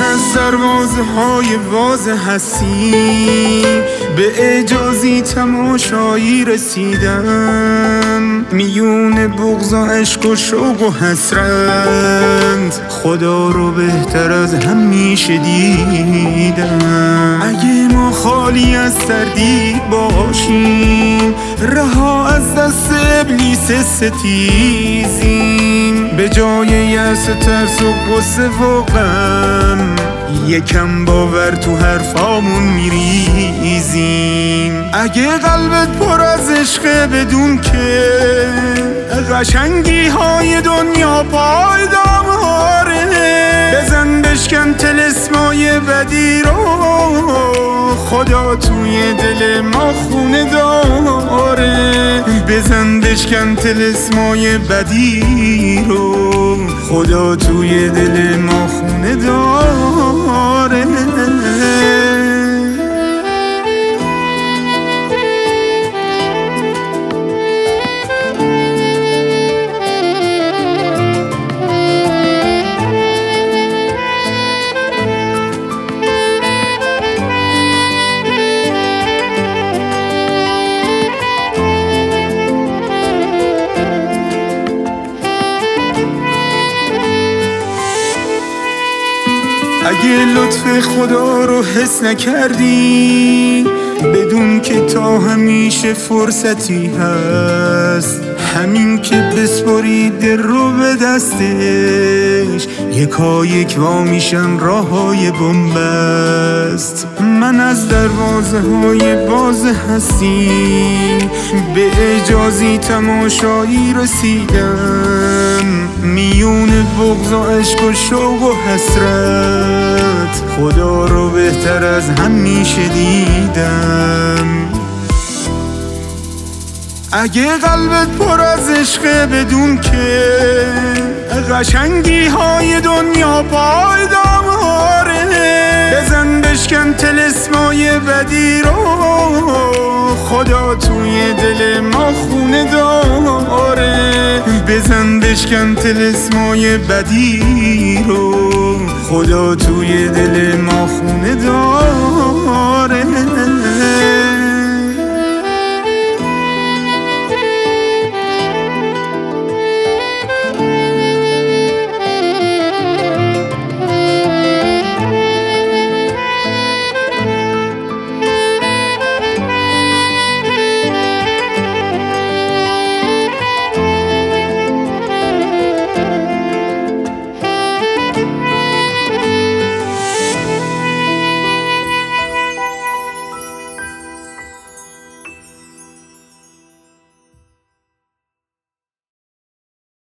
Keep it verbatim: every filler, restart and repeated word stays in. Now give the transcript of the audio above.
از دروازه های باز هستی به اعجازی تماشایی رسیدم، میون بغض و عشق و شوق و حسرت خدا رو بهتر از همیشه دیدم. اگه ما خالی از تردید باشیم، رها از دست ابلیس ستیزیم، به جای یأس ترس و غصه و غم یکم باور تو حرفامون میریزیم. اگه قلبت پر از عشقه بدون که قشنگی های دنیا پایدام هاره، بزن بشکن طلسمای بدی رو، خدا توی دل ما خونه داره. بزن بشکن طلسمای بدی رو، خدا توی دل ما خونه داره. اگه لطف خدا رو حس نکردی، بدون که تا همیشه فرصتی هست، همین که بسپاری دل رو به دستش، یکا یک وا میشن راه های بنبست. من از دروازه های باز هستی به اعجازی تماشایی رسیدم، میون بغض و عشق و شوق و حسرت خدا رو بهتر از همیشه دیدم. اگه قلبت پر از عشقه بدون که قشنگی های دنیا پایدام هاره، بزن بشکن طلسمای بدی رو، خدا توی دل ما خونه داره. بزن بشکن طلسمای بدی رو، خدا توی دل ما خونه داره.